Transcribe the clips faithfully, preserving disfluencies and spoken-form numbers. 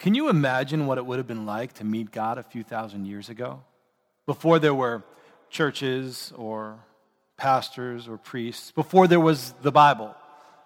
Can you imagine what it would have been like to meet God a few thousand years ago? Before there were churches or pastors or priests, before there was the Bible.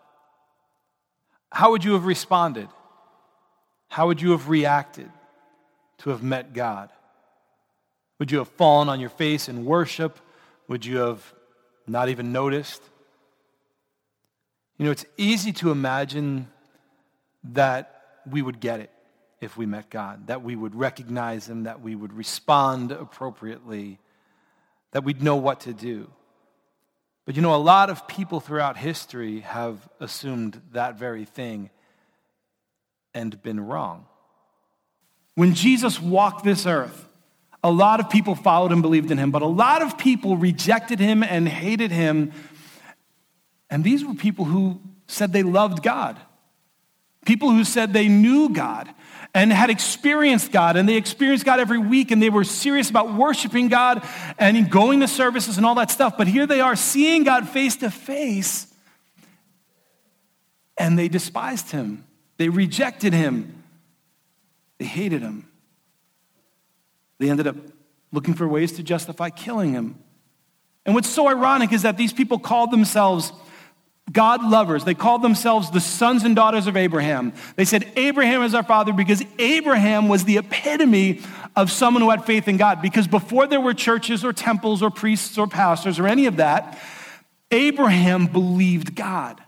How would you have responded? How would you have reacted to have met God? Would you have fallen on your face in worship? Would you have not even noticed? You know, it's easy to imagine that we would get it if we met God, that we would recognize him, that we would respond appropriately, that we'd know what to do. But you know, a lot of people throughout history have assumed that very thing and been wrong. When Jesus walked this earth, a lot of people followed and believed in him, but a lot of people rejected him and hated him. And these were people who said they loved God. People who said they knew God and had experienced God, and they experienced God every week, and they were serious about worshiping God and going to services and all that stuff. But here they are seeing God face to face, and they despised him. They rejected him. They hated him. They ended up looking for ways to justify killing him. And what's so ironic is that these people called themselves God lovers. They called themselves the sons and daughters of Abraham. They said Abraham is our father because Abraham was the epitome of someone who had faith in God. Because before there were churches or temples or priests or pastors or any of that, Abraham believed God.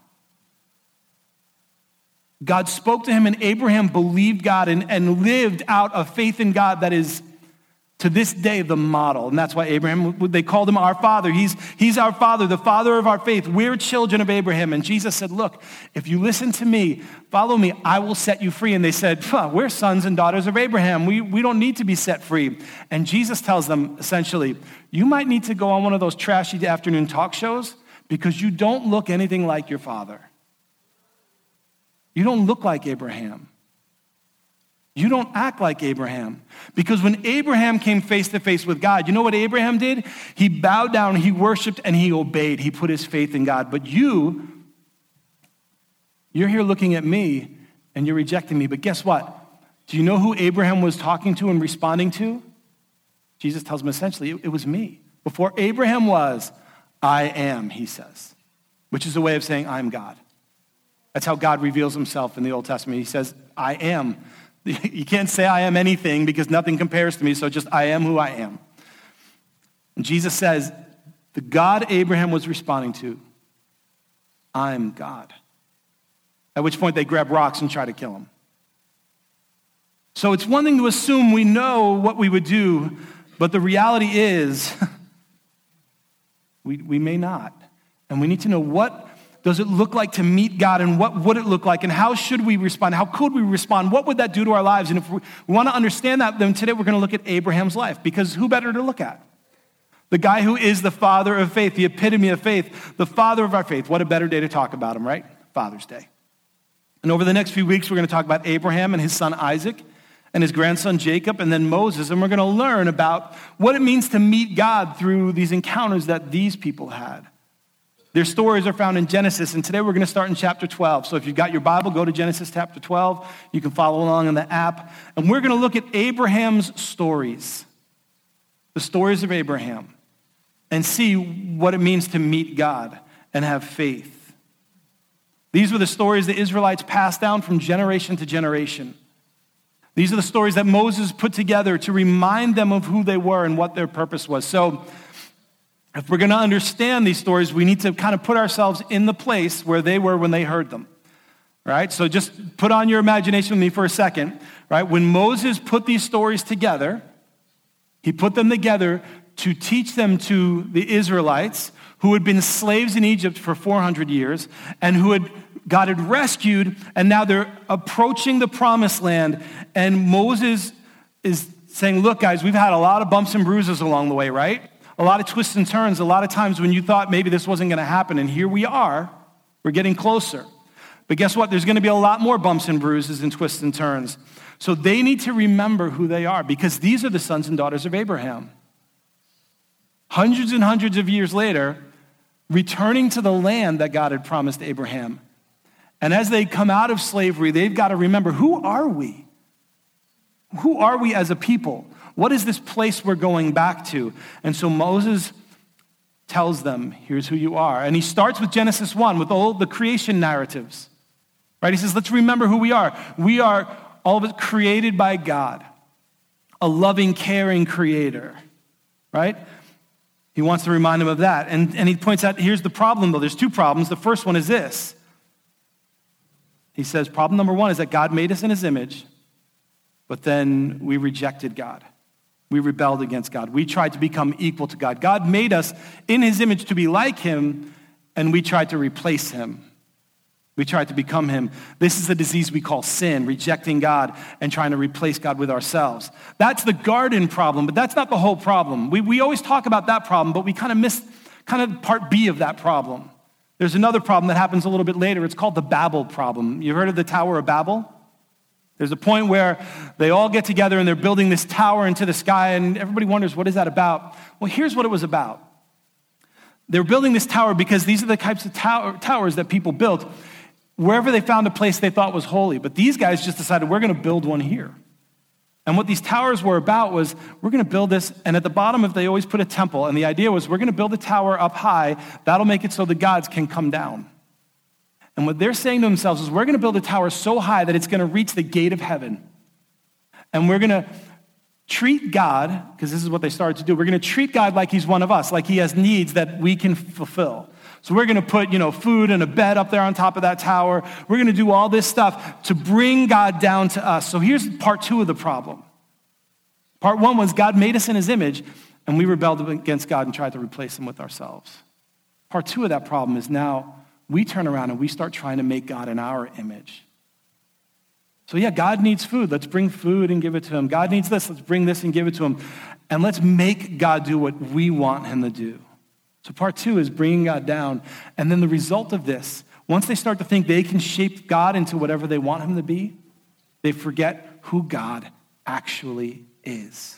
God spoke to him, and Abraham believed God and, and lived out a faith in God that is to this day the model. And that's why Abraham, they called him our father. He's, he's our father, the father of our faith. We're children of Abraham. And Jesus said, look, if you listen to me, follow me, I will set you free. And they said, we're sons and daughters of Abraham. We, we don't need to be set free. And Jesus tells them, essentially, you might need to go on one of those trashy afternoon talk shows because you don't look anything like your father. You don't look like Abraham. You don't act like Abraham. Because when Abraham came face to face with God, you know what Abraham did? He bowed down, he worshiped, and he obeyed. He put his faith in God. But you, you're here looking at me, and you're rejecting me. But guess what? Do you know who Abraham was talking to and responding to? Jesus tells him essentially, it was me. Before Abraham was, I am, he says. Which is a way of saying, I'm God. That's how God reveals himself in the Old Testament. He says, I am. You can't say I am anything because nothing compares to me, so just I am who I am. And Jesus says, the God Abraham was responding to, I'm God. At which point they grab rocks and try to kill him. So it's one thing to assume we know what we would do, but the reality is we, we may not. And we need to know what does it look like to meet God, and what would it look like, and how should we respond? How could we respond? What would that do to our lives? And if we want to understand that, then today we're going to look at Abraham's life, because who better to look at? The guy who is the father of faith, the epitome of faith, the father of our faith. What a better day to talk about him, right? Father's Day. And over the next few weeks, we're going to talk about Abraham and his son Isaac and his grandson Jacob, and then Moses, and we're going to learn about what it means to meet God through these encounters that these people had. Their stories are found in Genesis, and today we're going to start in chapter twelve. So if you've got your Bible, go to Genesis chapter twelve. You can follow along in the app. And we're going to look at Abraham's stories, the stories of Abraham, and see what it means to meet God and have faith. These were the stories the Israelites passed down from generation to generation. These are the stories that Moses put together to remind them of who they were and what their purpose was. So if we're going to understand these stories, we need to kind of put ourselves in the place where they were when they heard them, right? So just put on your imagination with me for a second, right? When Moses put these stories together, he put them together to teach them to the Israelites who had been slaves in Egypt for four hundred years and who had God had rescued, and now they're approaching the promised land, and Moses is saying, look, guys, we've had a lot of bumps and bruises along the way, right? A lot of twists and turns, a lot of times when you thought maybe this wasn't going to happen, and here we are, we're getting closer. But guess what? There's going to be a lot more bumps and bruises and twists and turns. So they need to remember who they are, because these are the sons and daughters of Abraham. Hundreds and hundreds of years later, returning to the land that God had promised Abraham. And as they come out of slavery, they've got to remember, who are we? Who are we as a people? What is this place we're going back to? And so Moses tells them, here's who you are. And he starts with Genesis one, with all the creation narratives. Right? He says, let's remember who we are. We are, all of it, created by God, a loving, caring creator. Right? He wants to remind them of that. And, and he points out, here's the problem, though. There's two problems. The first one is this. He says, problem number one is that God made us in his image, but then we rejected God. We rebelled against God. We tried to become equal to God. God made us in his image to be like him, and we tried to replace him. We tried to become him. This is a disease we call sin, rejecting God and trying to replace God with ourselves. That's the garden problem, but that's not the whole problem. We, we always talk about that problem, but we kind of miss kind of part B of that problem. There's another problem that happens a little bit later. It's called the Babel problem. You heard of the Tower of Babel? There's a point where they all get together and they're building this tower into the sky, and everybody wonders, what is that about? Well, here's what it was about. They were building this tower because these are the types of tower, towers that people built wherever they found a place they thought was holy. But these guys just decided, we're going to build one here. And what these towers were about was, we're going to build this, and at the bottom of it, they always put a temple. And the idea was, we're going to build a tower up high. That'll make it so the gods can come down. And what they're saying to themselves is, we're going to build a tower so high that it's going to reach the gate of heaven. And we're going to treat God, because this is what they started to do, we're going to treat God like he's one of us, like he has needs that we can fulfill. So we're going to put, you know, food and a bed up there on top of that tower. We're going to do all this stuff to bring God down to us. So here's part two of the problem. Part one was God made us in his image, and we rebelled against God and tried to replace him with ourselves. Part two of that problem is now we turn around and we start trying to make God in our image. So yeah, God needs food. Let's bring food and give it to him. God needs this. Let's bring this and give it to him. And let's make God do what we want him to do. So part two is bringing God down. And then the result of this, once they start to think they can shape God into whatever they want him to be, they forget who God actually is.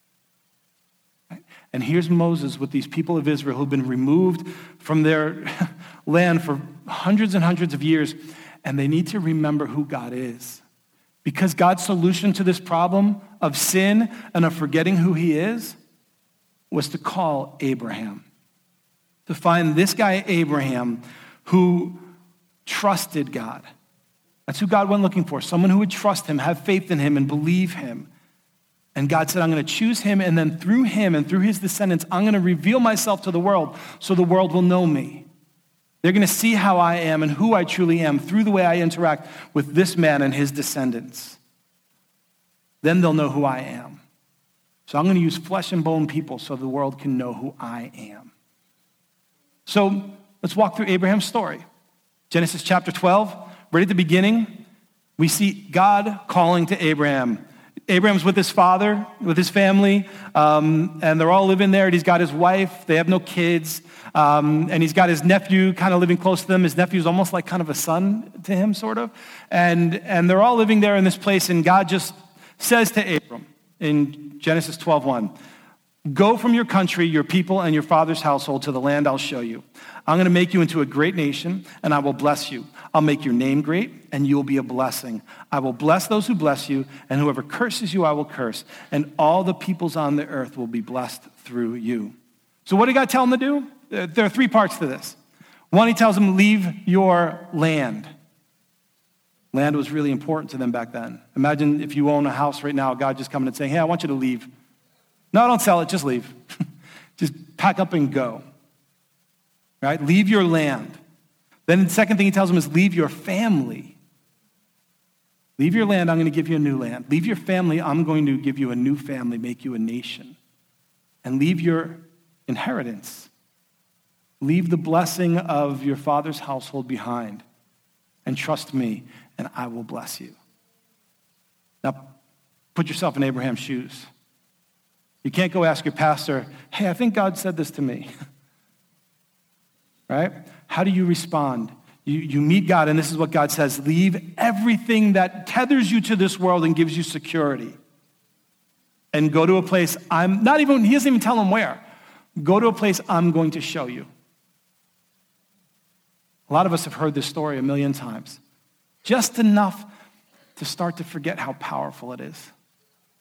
Right? And here's Moses with these people of Israel who've been removed from their land for hundreds and hundreds of years, and they need to remember who God is. Because God's solution to this problem of sin and of forgetting who he is was to call Abraham. To find this guy, Abraham, who trusted God. That's who God went looking for. Someone who would trust him, have faith in him, and believe him. And God said, I'm going to choose him, and then through him and through his descendants, I'm going to reveal myself to the world so the world will know me. They're going to see how I am and who I truly am through the way I interact with this man and his descendants. Then they'll know who I am. So I'm going to use flesh and bone people so the world can know who I am. So let's walk through Abraham's story. Genesis chapter twelve, right at the beginning, we see God calling to Abraham. Abraham's with his father, with his family, um, and they're all living there. And he's got his wife. They have no kids. Um, and he's got his nephew kind of living close to them. His nephew's almost like kind of a son to him, sort of. And, and they're all living there in this place, and God just says to Abram in Genesis twelve one, go from your country, your people, and your father's household to the land I'll show you. I'm going to make you into a great nation, and I will bless you. I'll make your name great, and you will be a blessing. I will bless those who bless you, and whoever curses you, I will curse. And all the peoples on the earth will be blessed through you. So what did God tell him to do? There are three parts to this. One, he tells him, leave your land. Land was really important to them back then. Imagine if you own a house right now, God just coming and saying, hey, I want you to leave. No, don't sell it, just leave. Just pack up and go. Right? Leave your land. Then the second thing he tells them is leave your family. Leave your land, I'm going to give you a new land. Leave your family, I'm going to give you a new family, make you a nation. And leave your inheritance. Leave the blessing of your father's household behind. And trust me, and I will bless you. Now, put yourself in Abraham's shoes. You can't go ask your pastor, hey, I think God said this to me. Right? How do you respond? You, you meet God, and this is what God says. Leave everything that tethers you to this world and gives you security. And go to a place I'm, not even, he doesn't even tell him where. Go to a place I'm going to show you. A lot of us have heard this story a million times. Just enough to start to forget how powerful it is.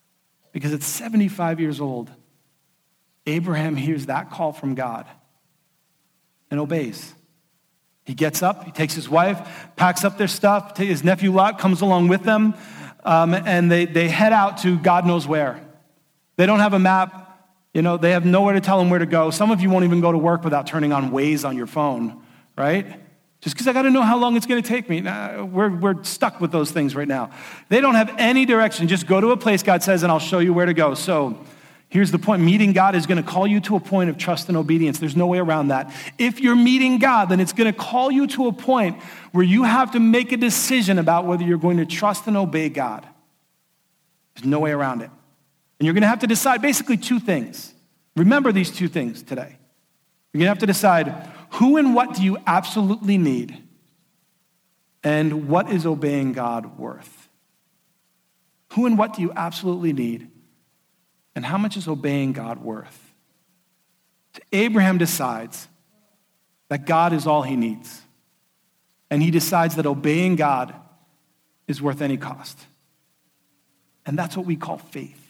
Because at seventy-five years old, Abraham hears that call from God and obeys. He gets up, he takes his wife, packs up their stuff, his nephew Lot comes along with them, um, and they, they head out to God knows where. They don't have a map, you know, they have nowhere to tell them where to go. Some of you won't even go to work without turning on Waze on your phone, right? Just because I got to know how long it's going to take me. Nah, we're, we're stuck with those things right now. They don't have any direction. Just go to a place, God says, and I'll show you where to go. So here's the point. Meeting God is going to call you to a point of trust and obedience. There's no way around that. If you're meeting God, then it's going to call you to a point where you have to make a decision about whether you're going to trust and obey God. There's no way around it. And you're going to have to decide basically two things. Remember these two things today. You're going to have to decide who and what do you absolutely need, and what is obeying God worth? Who and what do you absolutely need, and how much is obeying God worth? So Abraham decides that God is all he needs, and he decides that obeying God is worth any cost. And that's what we call faith.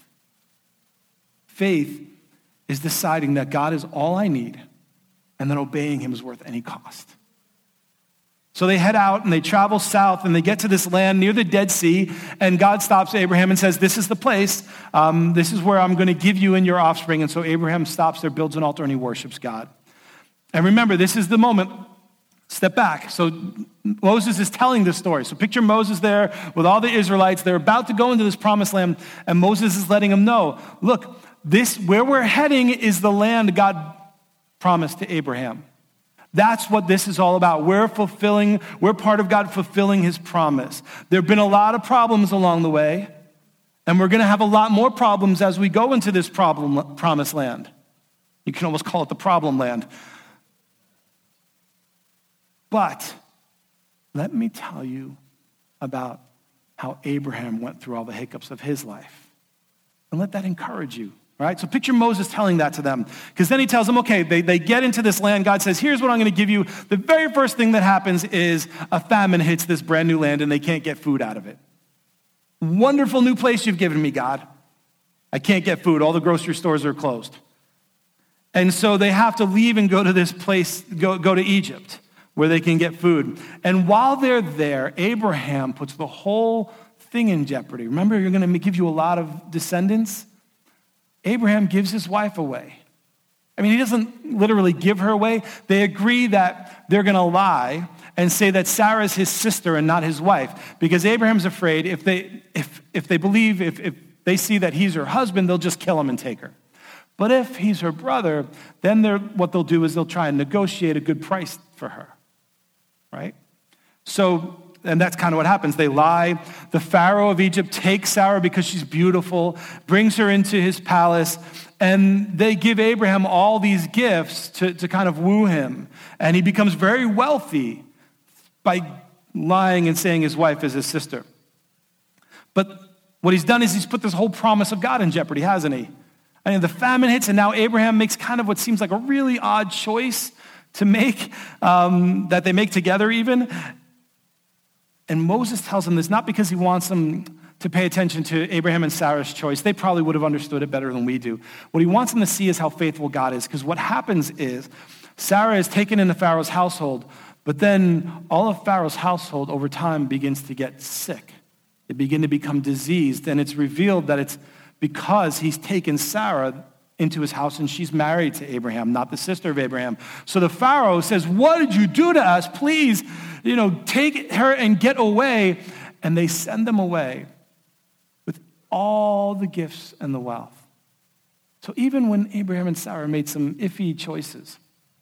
Faith is deciding that God is all I need, and then obeying him is worth any cost. So they head out and they travel south and they get to this land near the Dead Sea, and God stops Abraham and says, this is the place. Um, this is where I'm going to give you and your offspring. And so Abraham stops there, builds an altar, and he worships God. And remember, this is the moment. Step back. So Moses is telling this story. So picture Moses there with all the Israelites. They're about to go into this promised land, and Moses is letting them know, look, this where we're heading is the land God promised to Abraham. That's what this is all about. We're fulfilling, we're part of God fulfilling his promise. There have been a lot of problems along the way, and we're going to have a lot more problems as we go into this problem, promised land. You can almost call it the problem land. But let me tell you about how Abraham went through all the hiccups of his life. And let that encourage you. Right? So picture Moses telling that to them, because then he tells them, okay, they, they get into this land. God says, here's what I'm going to give you. The very first thing that happens is a famine hits this brand new land and they can't get food out of it. Wonderful new place you've given me, God. I can't get food. All the grocery stores are closed. And so they have to leave and go to this place, go, go to Egypt, where they can get food. And while they're there, Abraham puts the whole thing in jeopardy. Remember, you're going to give you a lot of descendants. Abraham gives his wife away. I mean, he doesn't literally give her away. They agree that they're going to lie and say that Sarah is his sister and not his wife, because Abraham's afraid if they if if they believe, if, if they see that he's her husband, they'll just kill him and take her. But if he's her brother, then they're, what they'll do is they'll try and negotiate a good price for her, right? So, and that's kind of what happens. They lie. The Pharaoh of Egypt takes Sarah because she's beautiful, brings her into his palace, and they give Abraham all these gifts to, to kind of woo him. And he becomes very wealthy by lying and saying his wife is his sister. But what he's done is he's put this whole promise of God in jeopardy, hasn't he? I mean, the famine hits, and now Abraham makes kind of what seems like a really odd choice to make, um, that they make together even. And Moses tells him this not because he wants them to pay attention to Abraham and Sarah's choice. They probably would have understood it better than we do. What he wants them to see is how faithful God is, because what happens is Sarah is taken into Pharaoh's household, but then all of Pharaoh's household over time begins to get sick. They begin to become diseased, and it's revealed that it's because he's taken Sarah into his house, and she's married to Abraham, not the sister of Abraham. So the Pharaoh says, what did you do to us? Please, you know, take her and get away. And they send them away with all the gifts and the wealth. So even when Abraham and Sarah made some iffy choices,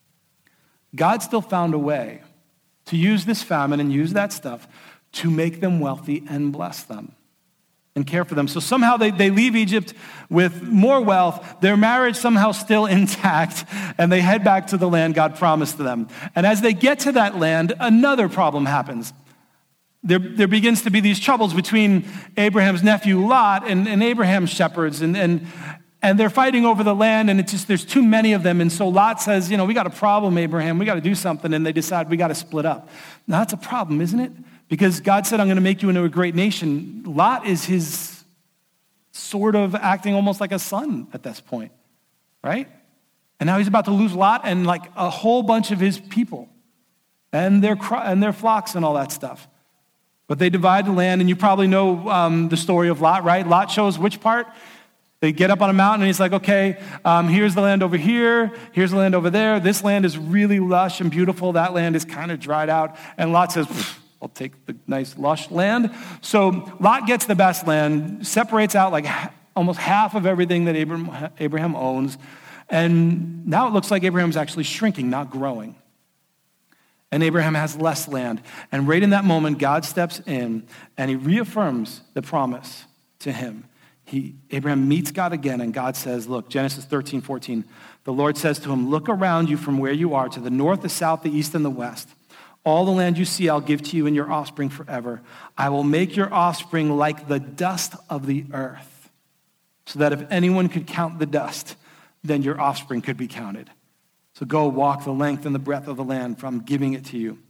God still found a way to use this famine and use that stuff to make them wealthy and bless them and care for them. So somehow they, they leave Egypt with more wealth, their marriage somehow still intact, and they head back to the land God promised to them. And as they get to that land, another problem happens. There, there begins to be these troubles between Abraham's nephew Lot and, and Abraham's shepherds, and, and, and they're fighting over the land, and it's just there's too many of them. And so Lot says, you know, we got a problem, Abraham, we got to do something, and they decide we got to split up. Now that's a problem, isn't it? Because God said, I'm going to make you into a great nation. Lot is his sort of acting almost like a son at this point, right? And now he's about to lose Lot and like a whole bunch of his people and their and their flocks and all that stuff. But they divide the land, and you probably know um, the story of Lot, right? Lot shows which part? They get up on a mountain, and he's like, okay, um, here's the land over here. Here's the land over there. This land is really lush and beautiful. That land is kind of dried out. And Lot says, I'll take the nice lush land. So Lot gets the best land, separates out like almost half of everything that Abraham, Abraham owns. And now it looks like Abraham's actually shrinking, not growing. And Abraham has less land. And right in that moment, God steps in and he reaffirms the promise to him. He, Abraham meets God again, and God says, look, Genesis thirteen, fourteen, the Lord says to him, look around you from where you are to the north, the south, the east, and the west. All the land you see I'll give to you and your offspring forever. I will make your offspring like the dust of the earth, so that if anyone could count the dust, then your offspring could be counted. So go walk the length and the breadth of the land, for I'm giving it to you.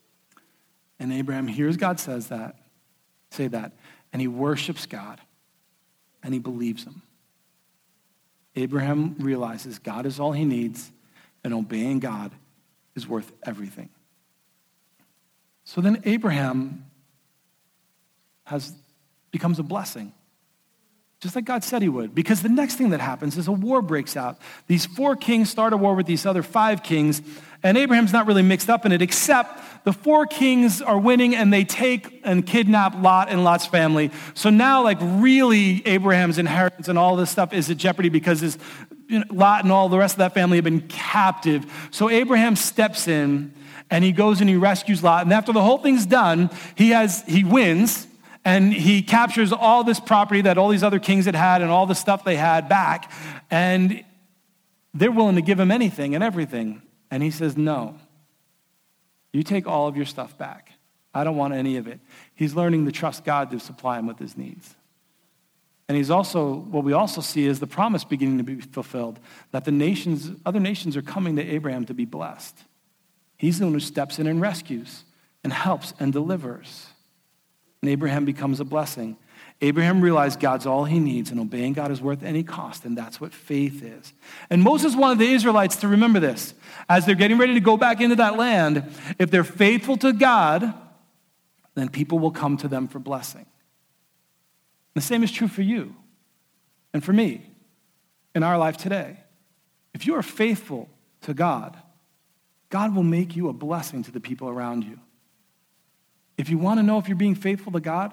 And Abraham hears God says that, say that, and he worships God, and he believes him. Abraham realizes God is all he needs, and obeying God is worth everything. So then Abraham has becomes a blessing, just like God said he would, because the next thing that happens is a war breaks out. These four kings start a war with these other five kings, and Abraham's not really mixed up in it, except the four kings are winning, and they take and kidnap Lot and Lot's family. So now, like, really, Abraham's inheritance and all this stuff is at jeopardy because his, you know, Lot and all the rest of that family have been captive. So Abraham steps in, and he goes and he rescues Lot, and after the whole thing's done, he has he wins, and he captures all this property that all these other kings had had and all the stuff they had back, and they're willing to give him anything and everything. And he says, no, you take all of your stuff back. I don't want any of it. He's learning to trust God to supply him with his needs. And he's also, what we also see is the promise beginning to be fulfilled, that the nations, other nations are coming to Abraham to be blessed. He's the one who steps in and rescues and helps and delivers. And Abraham becomes a blessing. Abraham realized God's all he needs, and obeying God is worth any cost, and that's what faith is. And Moses wanted the Israelites to remember this. As they're getting ready to go back into that land, if they're faithful to God, then people will come to them for blessing. The same is true for you and for me in our life today. If you are faithful to God, God will make you a blessing to the people around you. If you want to know if you're being faithful to God,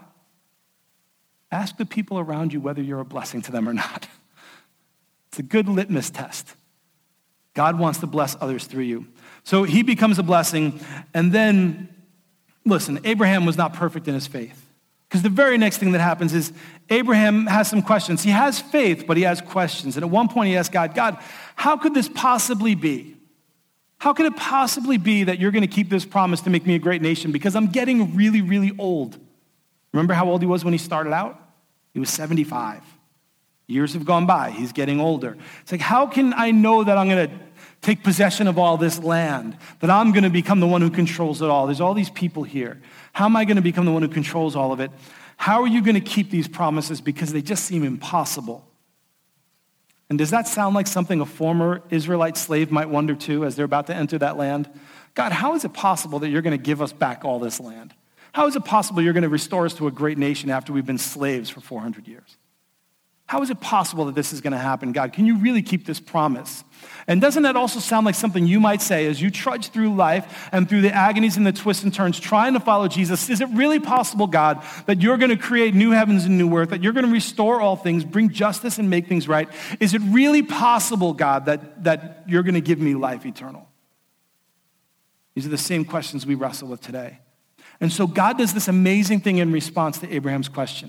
ask the people around you whether you're a blessing to them or not. It's a good litmus test. God wants to bless others through you. So he becomes a blessing, and then, listen, Abraham was not perfect in his faith. Because the very next thing that happens is Abraham has some questions. He has faith, but he has questions. And at one point he asked God, God, how could this possibly be? How could it possibly be that you're going to keep this promise to make me a great nation? Because I'm getting really, really old. Remember how old he was when he started out? He was seventy-five. Years have gone by. He's getting older. It's like, how can I know that I'm going to take possession of all this land, that I'm going to become the one who controls it all? There's all these people here. How am I going to become the one who controls all of it? How are you going to keep these promises? Because they just seem impossible. And does that sound like something a former Israelite slave might wonder too as they're about to enter that land? God, how is it possible that you're going to give us back all this land? How is it possible you're going to restore us to a great nation after we've been slaves for four hundred years? How is it possible that this is going to happen? God, can you really keep this promise? And doesn't that also sound like something you might say as you trudge through life and through the agonies and the twists and turns trying to follow Jesus? Is it really possible, God, that you're going to create new heavens and new earth, that you're going to restore all things, bring justice and make things right? Is it really possible, God, that, that you're going to give me life eternal? These are the same questions we wrestle with today. And so God does this amazing thing in response to Abraham's question,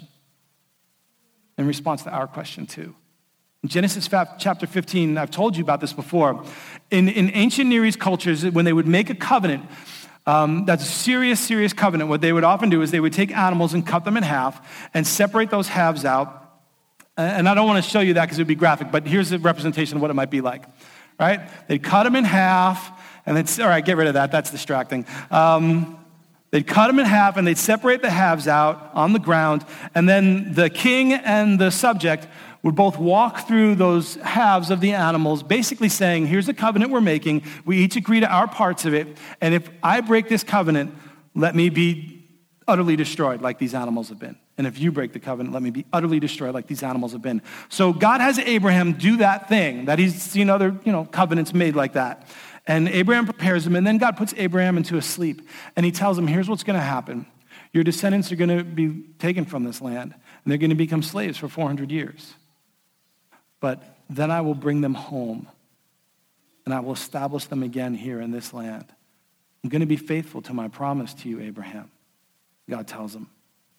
in response to our question too. In Genesis chapter fifteen, I've told you about this before. In, in ancient Near East cultures, when they would make a covenant, um, that's a serious, serious covenant, what they would often do is they would take animals and cut them in half and separate those halves out. And I don't want to show you that because it would be graphic, but here's a representation of what it might be like, right? They'd cut them in half, and they'd, all right, get rid of that. That's distracting. Um, They'd cut them in half, and they'd separate the halves out on the ground, and then the king and the subject would both walk through those halves of the animals, basically saying, here's the covenant we're making. We each agree to our parts of it, and if I break this covenant, let me be utterly destroyed like these animals have been. And if you break the covenant, let me be utterly destroyed like these animals have been. So God has Abraham do that thing that he's seen other, you know, covenants made like that. And Abraham prepares him, and then God puts Abraham into a sleep. And he tells him, here's what's going to happen. Your descendants are going to be taken from this land, and they're going to become slaves for four hundred years. But then I will bring them home, and I will establish them again here in this land. I'm going to be faithful to my promise to you, Abraham, God tells him.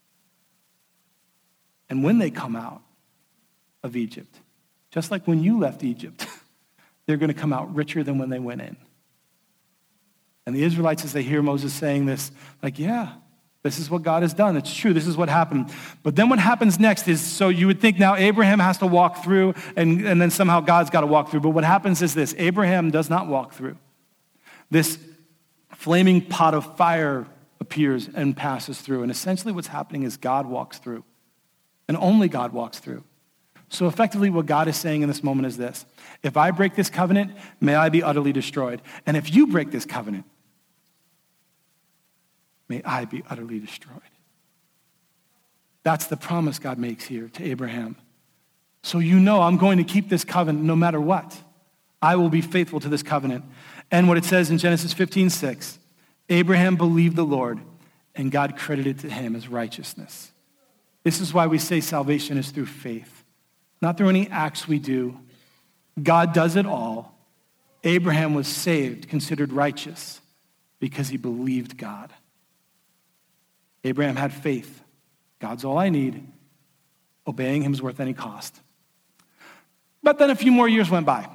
And when they come out of Egypt, just like when you left Egypt, they're going to come out richer than when they went in. And the Israelites, as they hear Moses saying this, like, yeah, this is what God has done. It's true. This is what happened. But then what happens next is, so you would think now Abraham has to walk through, and, and then somehow God's got to walk through. But what happens is this: Abraham does not walk through. This flaming pot of fire appears and passes through. And essentially what's happening is God walks through. And only God walks through. So effectively what God is saying in this moment is this: if I break this covenant, may I be utterly destroyed. And if you break this covenant, may I be utterly destroyed. That's the promise God makes here to Abraham. So you know I'm going to keep this covenant no matter what. I will be faithful to this covenant. And what it says in Genesis fifteen six, Abraham believed the Lord, and God credited to him as righteousness. This is why we say salvation is through faith, not through any acts we do. God does it all. Abraham was saved, considered righteous, because he believed God. Abraham had faith. God's all I need. Obeying him is worth any cost. But then a few more years went by,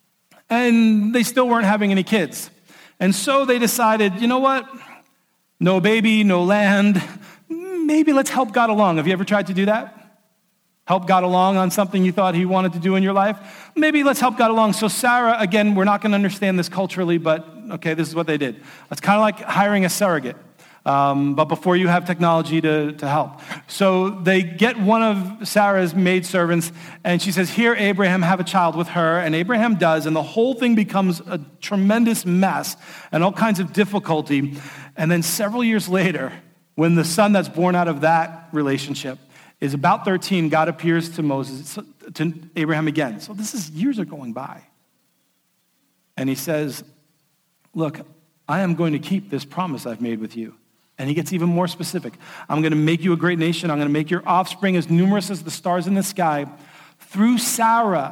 and they still weren't having any kids. And so they decided, you know what? No baby, no land. Maybe let's help God along. Have you ever tried to do that? Help God along on something you thought he wanted to do in your life? Maybe let's help God along. So Sarah, again, we're not going to understand this culturally, but okay, this is what they did. It's kind of like hiring a surrogate, um, but before you have technology to, to help. So they get one of Sarah's maidservants, and she says, here, Abraham, have a child with her. And Abraham does, and the whole thing becomes a tremendous mess and all kinds of difficulty. And then several years later, when the son that's born out of that relationship is about thirteen, God appears to Moses, to Abraham again. So this is, years are going by. And he says, look, I am going to keep this promise I've made with you. And he gets even more specific. I'm going to make you a great nation. I'm going to make your offspring as numerous as the stars in the sky. Through Sarah,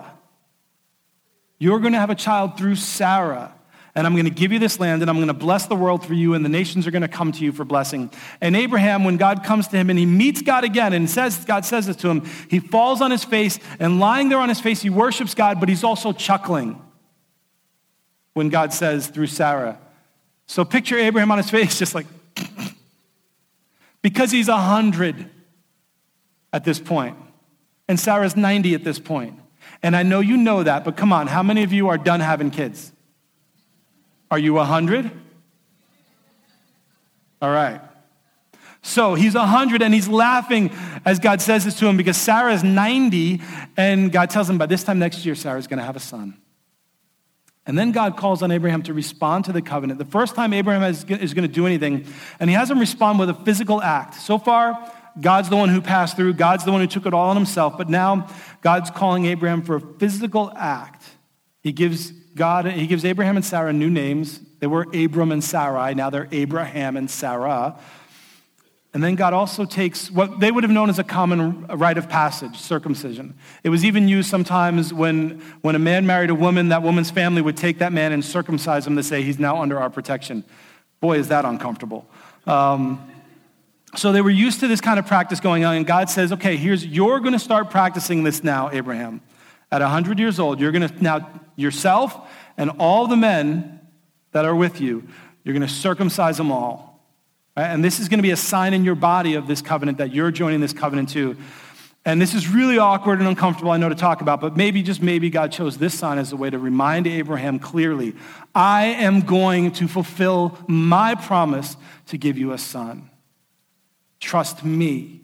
you're going to have a child through Sarah. And I'm going to give you this land, and I'm going to bless the world through you, and the nations are going to come to you for blessing. And Abraham, when God comes to him and he meets God again, and says, God says this to him, he falls on his face, and lying there on his face, he worships God, but he's also chuckling when God says through Sarah. So picture Abraham on his face, just like, because he's one hundred at this point, and Sarah's ninety at this point. And I know you know that, but come on, how many of you are done having kids? Are you one hundred? All right. So he's one hundred, and he's laughing as God says this to him, because Sarah is ninety, and God tells him by this time next year, Sarah's going to have a son. And then God calls on Abraham to respond to the covenant. The first time Abraham is, is going to do anything, and he has him respond with a physical act. So far, God's the one who passed through. God's the one who took it all on himself. But now God's calling Abraham for a physical act. He gives God, he gives Abraham and Sarah new names. They were Abram and Sarai. Now they're Abraham and Sarah. And then God also takes what they would have known as a common rite of passage, circumcision. It was even used sometimes when, when a man married a woman, that woman's family would take that man and circumcise him to say he's now under our protection. Boy, is that uncomfortable. Um, so they were used to this kind of practice going on, and God says, okay, here's, you're going to start practicing this now, Abraham. At one hundred years old, you're going to now, yourself and all the men that are with you, you're going to circumcise them all. Right? And this is going to be a sign in your body of this covenant that you're joining this covenant to. And this is really awkward and uncomfortable, I know, to talk about, but maybe, just maybe, God chose this sign as a way to remind Abraham clearly, I am going to fulfill my promise to give you a son. Trust me.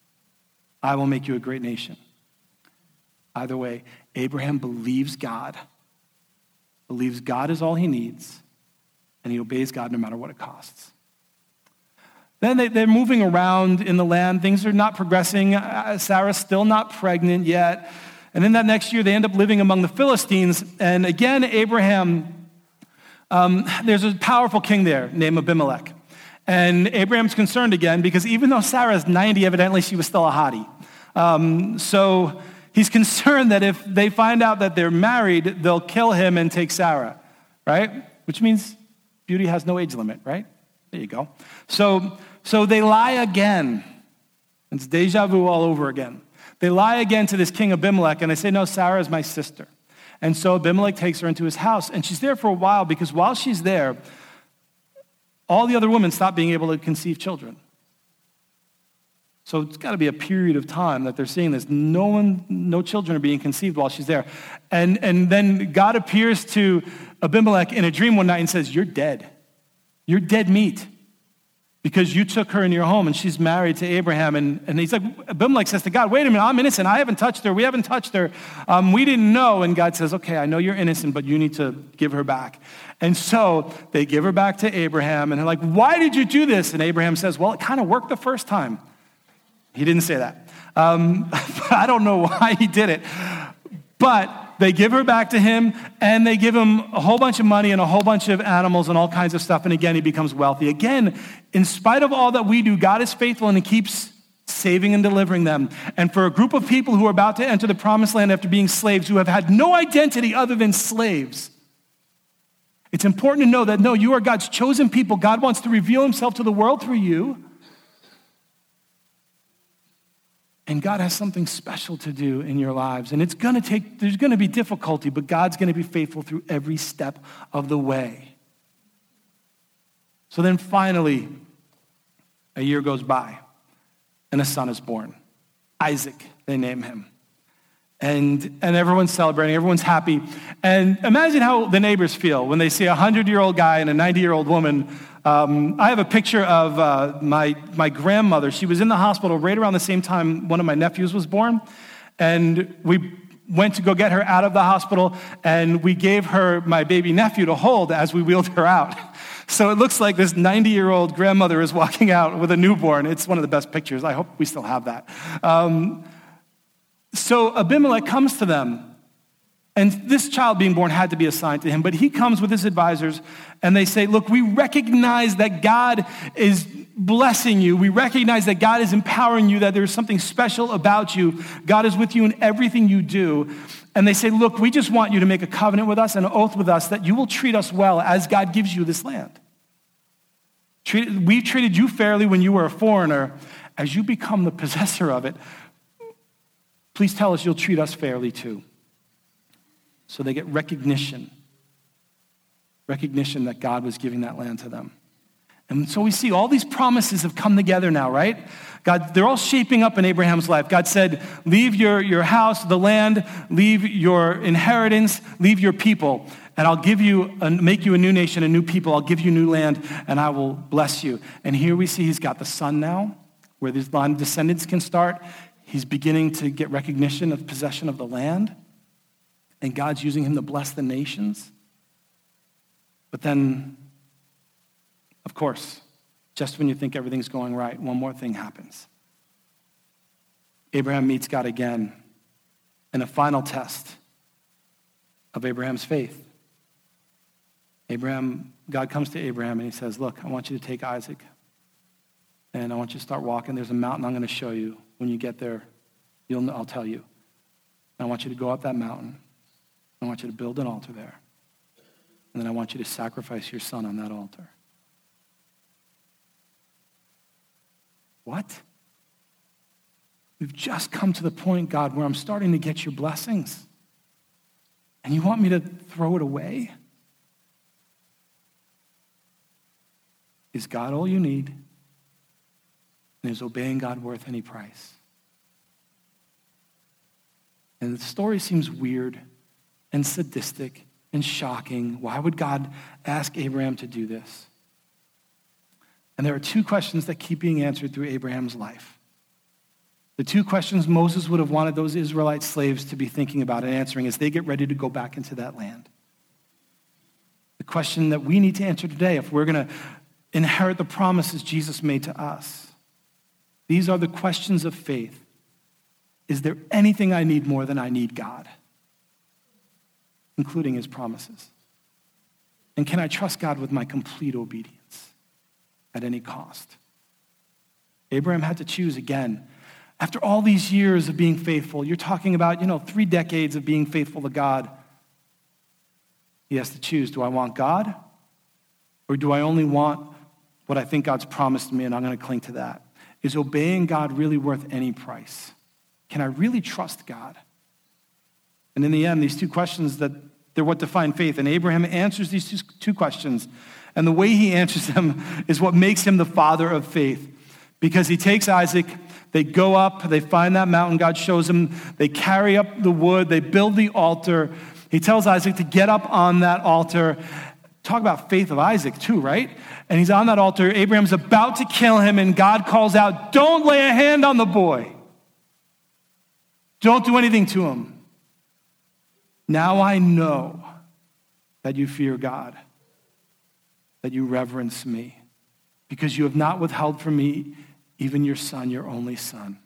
I will make you a great nation. Either way, Abraham believes God, believes God is all he needs, and he obeys God no matter what it costs. Then they, they're moving around in the land. Things are not progressing. Uh, Sarah's still not pregnant yet. And then that next year, they end up living among the Philistines. And again, Abraham, um, there's a powerful king there named Abimelech. And Abraham's concerned again because even though Sarah's ninety, evidently she was still a hottie. Um, so he's concerned that if they find out that they're married, they'll kill him and take Sarah, right? Which means beauty has no age limit, right? There you go. So, so they lie again. It's deja vu all over again. They lie again to this king Abimelech, and they say, no, Sarah is my sister. And so Abimelech takes her into his house, and she's there for a while because while she's there, all the other women stop being able to conceive children. So it's got to be a period of time that they're seeing this. No one, no children are being conceived while she's there. And, and then God appears to Abimelech in a dream one night and says, you're dead. You're dead meat because you took her in your home and she's married to Abraham. And, and he's like, Abimelech says to God, wait a minute, I'm innocent. I haven't touched her. We haven't touched her. Um, we didn't know. And God says, okay, I know you're innocent, but you need to give her back. And so they give her back to Abraham. And they're like, why did you do this? And Abraham says, well, it kind of worked the first time. He didn't say that. Um, I don't know why he did it. But they give her back to him, and they give him a whole bunch of money and a whole bunch of animals and all kinds of stuff. And again, he becomes wealthy. Again, in spite of all that we do, God is faithful, and he keeps saving and delivering them. And for a group of people who are about to enter the promised land after being slaves, who have had no identity other than slaves, it's important to know that, no, you are God's chosen people. God wants to reveal himself to the world through you. And God has something special to do in your lives. And it's going to take, there's going to be difficulty, but God's going to be faithful through every step of the way. So then finally, a year goes by, and a son is born. Isaac, they name him. And, and everyone's celebrating, everyone's happy. And imagine how the neighbors feel when they see a hundred-year-old guy and a ninety-year-old woman. Um, I have a picture of uh, my, my grandmother. She was in the hospital right around the same time one of my nephews was born. And we went to go get her out of the hospital, and we gave her my baby nephew to hold as we wheeled her out. So it looks like this ninety-year-old grandmother is walking out with a newborn. It's one of the best pictures. I hope we still have that. Um, so Abimelech comes to them. And this child being born had to be assigned to him, but he comes with his advisors, and they say, look, we recognize that God is blessing you. We recognize that God is empowering you, that there's something special about you. God is with you in everything you do. And they say, look, we just want you to make a covenant with us, an oath with us, that you will treat us well as God gives you this land. Treat, we treated you fairly when you were a foreigner. As you become the possessor of it, please tell us you'll treat us fairly too. So they get recognition, recognition that God was giving that land to them. And so we see all these promises have come together now, right? God, they're all shaping up in Abraham's life. God said, leave your, your house, the land, leave your inheritance, leave your people, and I'll give you, a, make you a new nation, a new people. I'll give you new land, and I will bless you. And here we see he's got the son now, where these line of descendants can start. He's beginning to get recognition of possession of the land. And God's using him to bless the nations. But then, of course, just when you think everything's going right, one more thing happens. Abraham meets God again in a final test of Abraham's faith. Abraham, God comes to Abraham and he says, look, I want you to take Isaac and I want you to start walking. There's a mountain I'm going to show you. When you get there, you'll, I'll tell you. I want you to go up that mountain. I want you to build an altar there. And then I want you to sacrifice your son on that altar. What? We've just come to the point, God, where I'm starting to get your blessings. And you want me to throw it away? Is God all you need? And is obeying God worth any price? And the story seems weird and sadistic and shocking. Why would God ask Abraham to do this? And there are two questions that keep being answered through Abraham's life. The two questions Moses would have wanted those Israelite slaves to be thinking about and answering as they get ready to go back into that land. The question that we need to answer today if we're going to inherit the promises Jesus made to us. These are the questions of faith. Is there anything I need more than I need God? Including his promises. And can I trust God with my complete obedience at any cost? Abraham had to choose again. After all these years of being faithful, you're talking about, you know, three decades of being faithful to God. He has to choose, do I want God? Or do I only want what I think God's promised me and I'm going to cling to that? Is obeying God really worth any price? Can I really trust God? And in the end, these two questions, that they're what define faith. And Abraham answers these two, two questions. And the way he answers them is what makes him the father of faith. Because he takes Isaac, they go up, they find that mountain, God shows them, they carry up the wood, they build the altar. He tells Isaac to get up on that altar. Talk about faith of Isaac too, right? And he's on that altar. Abraham's about to kill him, and God calls out, don't lay a hand on the boy. Don't do anything to him. Now I know that you fear God, that you reverence me, because you have not withheld from me even your son, your only son.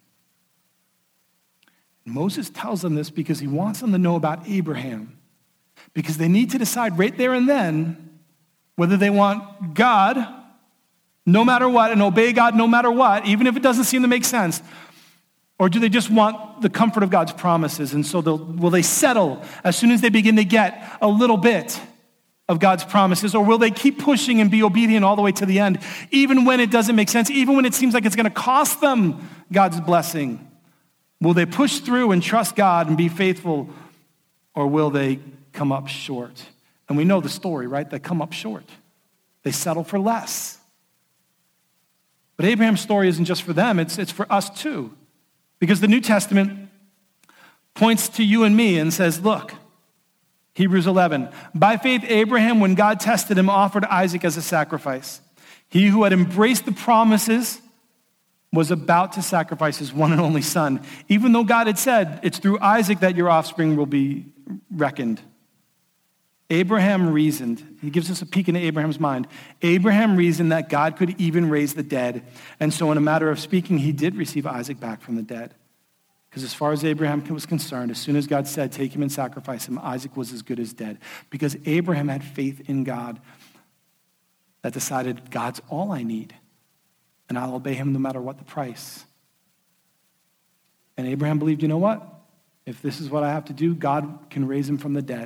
Moses tells them this because he wants them to know about Abraham, because they need to decide right there and then whether they want God no matter what and obey God no matter what, even if it doesn't seem to make sense, or do they just want the comfort of God's promises? And so will they settle as soon as they begin to get a little bit of God's promises, or will they keep pushing and be obedient all the way to the end, even when it doesn't make sense, even when it seems like it's going to cost them God's blessing? Will they push through and trust God and be faithful, or will they come up short? And we know the story, right? They come up short. They settle for less. But Abraham's story isn't just for them, it's, it's for us too. Because the New Testament points to you and me and says, look, Hebrews eleven, by faith Abraham, when God tested him, offered Isaac as a sacrifice. He who had embraced the promises was about to sacrifice his one and only son, even though God had said, it's through Isaac that your offspring will be reckoned. Abraham reasoned, he gives us a peek into Abraham's mind. Abraham reasoned that God could even raise the dead. And so in a matter of speaking, he did receive Isaac back from the dead. Because as far as Abraham was concerned, as soon as God said, take him and sacrifice him, Isaac was as good as dead. Because Abraham had faith in God that decided, God's all I need, and I'll obey him no matter what the price. And Abraham believed, you know what? If this is what I have to do, God can raise him from the dead.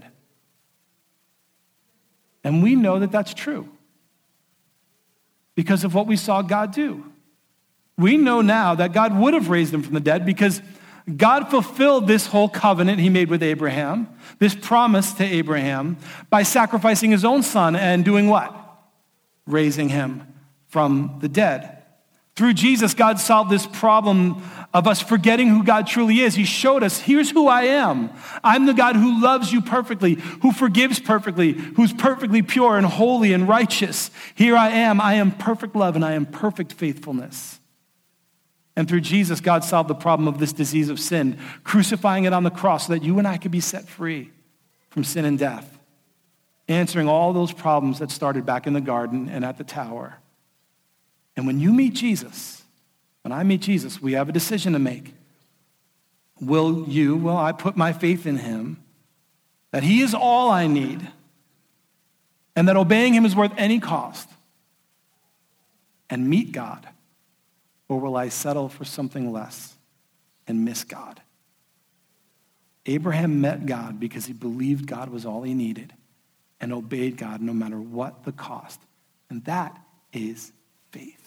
And we know that that's true because of what we saw God do. We know now that God would have raised him from the dead because God fulfilled this whole covenant he made with Abraham, this promise to Abraham, by sacrificing his own son and doing what? Raising him from the dead. Through Jesus, God solved this problem of us forgetting who God truly is. He showed us, here's who I am. I'm the God who loves you perfectly, who forgives perfectly, who's perfectly pure and holy and righteous. Here I am. I am perfect love and I am perfect faithfulness. And through Jesus, God solved the problem of this disease of sin, crucifying it on the cross so that you and I could be set free from sin and death, answering all those problems that started back in the garden and at the tower. And when you meet Jesus, when I meet Jesus, we have a decision to make. Will you, will I put my faith in him, that he is all I need, and that obeying him is worth any cost, and meet God? Or will I settle for something less and miss God? Abraham met God because he believed God was all he needed and obeyed God no matter what the cost. And that is faith.